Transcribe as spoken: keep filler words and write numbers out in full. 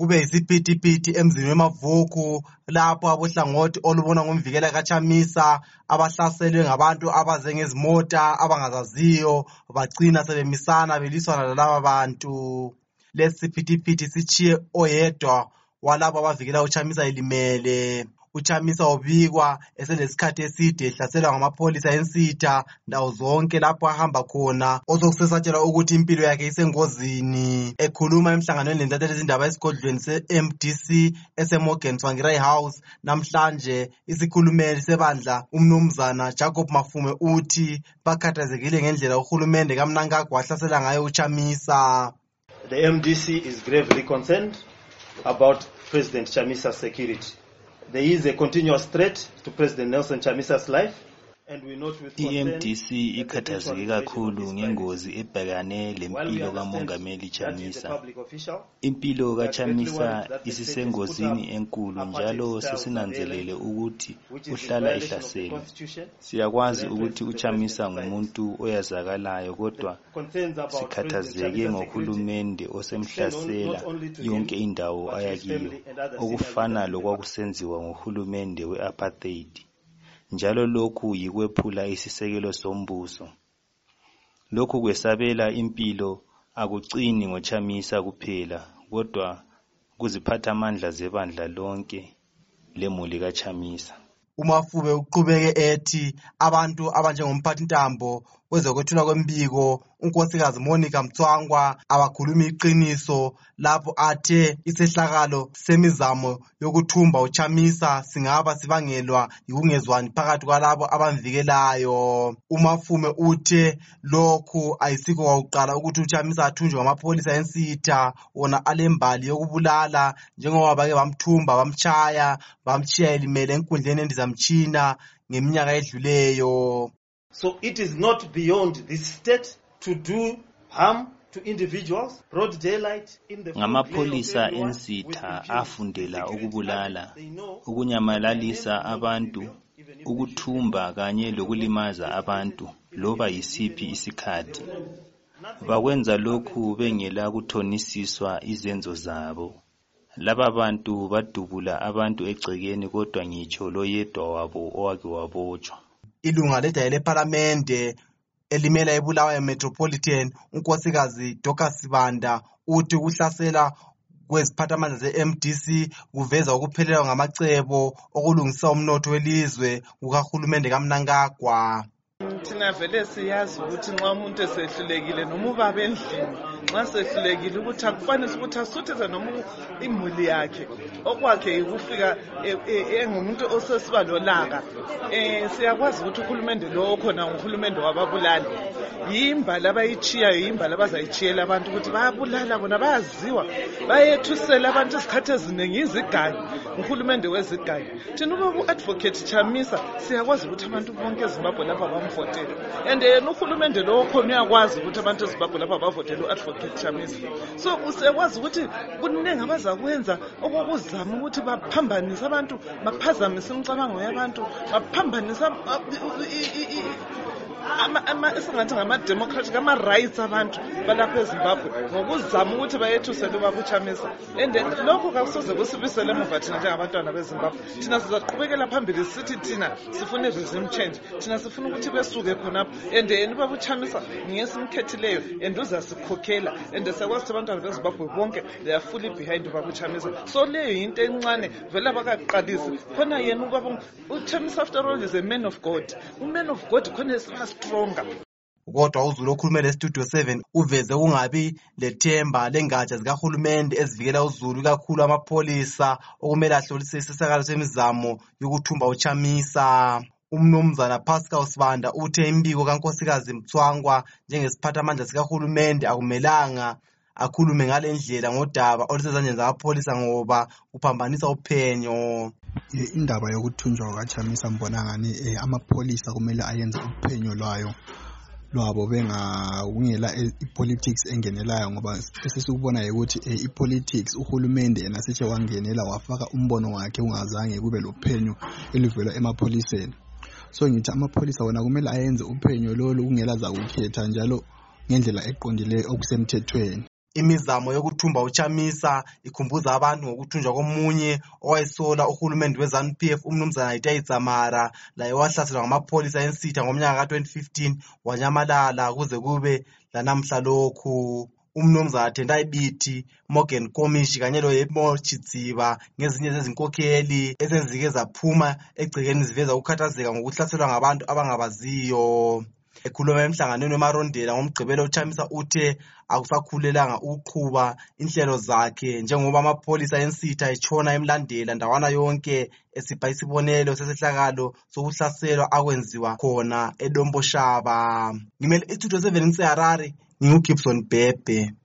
kube yisiphithiphithi emzini weMavuku lapho abohlangothi olubona ngomvikela kaChamisa abahlaselwe ngabantu abaze ngezimota abangazaziyo bagcina sebemisana beliswana lalaba bantu. Lesi siphithiphithi sichiye oyedwa walabo abavikela uChamisa elimele. uChamisa ubikwa eselesikhathi eside ehlaselwa ngamapholisa ensitha ndawo zonke lapho ahamba khona, osokusesatshela ukuthi impilo yakhe isengozini. Ekhuluma emhlanganweni lentatheli izindaba esigodlweni se-M D C eseMorgan Tsvangirai House namhlanje, isikhulumeli sebandla umnumzana Jacob Mafume uthi bakhathazekile ngendlela uhulumende kaMnangagwa wahlasela ngayo uChamisa. The M D C is gravely concerned about President Chamisa's security. There is a continuous threat to President Nelson Chamisa's life, and we note with concern I-M D C ikhathazeke kakhulu ngengozi ebhekane lempilo kaMongameli Chamisa. Impilo kaChamisa isisengozini enkulu njalo sesinanzelele ukuthi uhlala ehlaselwe. Siyakwazi ukuthi uChamisa ngumuntu oyazakalayo, kodwa sikhathazeke ngohulumende osemhlasela yonke indawo ayakiyo, okufana lokwakusenziwa ngohulumende we-apartheid. Njalo lokhu yikwephula isisekelo sombuso. Lokhu kwesabela impilo akucini ngoChamisa kuphela, kodwa kuziphatha amandla zebandla lonke lemuli kaChamisa. uMafube uqhubeke ethi abantu abanjengomphathi Ntambo wezokwethulwa kwembiko unkosikazi Monica Mtswangwa abakhuluma iqiniso lapho athe isehlakalo semizamo yokuthumba uChamisa singaba sibangelwa yikungezwani phakathi kwalabo abamvikelayo. uMafume uthe lokhu ayisikho kwakuqala ukuthi uChamisa athunjwe ngamapholisa ensitha wona alembali yokubulala, njengoba bake bamthumba bamchaya bamchiya elimele enkundleni endizamtshina ngeminyaka edluleyo. So it is not beyond the state to do harm to individuals, broad daylight in the ngamapholisa ensitha afundela ukubulala, ukunyamalalisa abantu, ukuthumba kanye lokulimaza abantu loba yisiphi isikhathi. Bakwenza lokhu bengela kuthonisiswa izenzo zabo. Laba bantu badubula abantu egcekeni, kodwa ngitsho loyedwa wabo owake wabotshwa. Ilunga ledaya leParlamente elimela eBulawayo Metropolitan unkosikazi Dorcas Sibanda uthi ukuhlasela kweziphathamandla ze-M D C kuveza ukuphelelwa ngamacebo okulungisa umnotho welizwe kukahulumende kaMnangagwa. Thina vele siyazi ukuthi nxa umuntu esehlulekile noma ubaba endlini nxa sehlulekile ukuthi akufanele ukuthi asuthize noma imuli yakhe okwakhe ukufika engumuntu osesiba lolaka. Eh siyakwazi ukuthi uhulumende lo khona uhulumende wababulali yimbala abayichiyayo, yimbala abazayichiyela abantu ukuthi bayabulala bona bayaziwa bayethusela abantu isikhathi eziningi izigayi, uhulumende wezigayi. Thina ubaba advocate Chamisa siyakwazi ukuthi abantu bonke eZimbabwe lapha bamvotela, and yena uhulumende lo khona uyakwazi ukuthi abantu eZimbabwe lapha bavotela uadvocate Chamisa. So usiyakwazi ukuthi kuningi abazakwenza okukuzama ukuthi baphambanise abantu, baphazamise imicabango yabantu, baphambanise ama ama esingathi ngama-democratic ama-rights abantu balapha eZimbabwe ngokuzama ukuthi bayethusele ubaba uChamisa. And lokho kakusoze kusibisele emuva thina njengabantwana beZimbabwe. Thina sizaqhubekela phambili sithi thina sifuna i-regime change, thina sifuna ukuthi besuke khonapho, and yena ubaba uChamisa ngesimkhethileyo and uzasikhokhela, and siyakwazi ukuthi abantwana beZimbabwe bonke they are fully behind ubaba uChamisa. So leyo yinto encane vele abakaqalisi khona yena ubaba uChamisa after all is a man of God. U-man of God khona esiba stronger. Kodwa uZulu okhulumela eStudio seven uveze kungabi lethemba lengatsha zikahulumende ezivikela uZulu kakhulu amapholisa okumele ahlolise isisakalo semizamo yokuthumba uChamisa. Umnumzana Pascal Sibanda uthe imbiko kankosikazi Mtswangwa njengesiphathamandla sikahulumende akumelanga akhulume ngale ndlela ngodaba olusezandleni zamapholisa ngoba kuphambanisa uphenyo. Indaba yokuthunjwa kaChamisa mbona ngani amapholisa kumele ayenze uphenyo lwayo lwabo bengakungela ipolitics engenelayo, ngoba sesikubona ukuthi ipolitics uhulumende yena seche wangenela wafaka umbono wakhe ungazange kube lophenyo elivela emapholiseni. So ngithi amapholisa wona kumele ayenze uphenyo lolo kungela za ukukhetha njalo ngendlela eqondile okusemthethweni. Imizamo yokuthumba uChamisa ikhumbuza abantu ngokuthunjwa komunye owayesola uhulumende we-ZANU P F umnumzana Hitayi Dzamara laye wahlaselwa ngamapholisa eNsitha ngomnyaka ka twenty fifteen wanyamalala kuze kube lanamhla lokhu. Umnumzana Tendai Biti, Morgan Komishi kanye loYebo Chidziba ngezinye zezinkokheli esezike zaphuma egcekeni ziveza ukukhathazeka ngokuhlaselwa ngabantu abangabaziyo. Ekhuluma emhlanganweni weMarondela ngomgqibelo uChamisa uthe akusakhulelanga ukuqhuba inhlelo zakhe njengoba amapholisa eNsitha etshona emlandela ndawana yonke esipha isibonelo sesehlakalo sokuhlaselwa akwenziwa khona eDomboshaba. Ngimele i-two twenty-seven ngiseHarare, nginguGibson Bhebhe.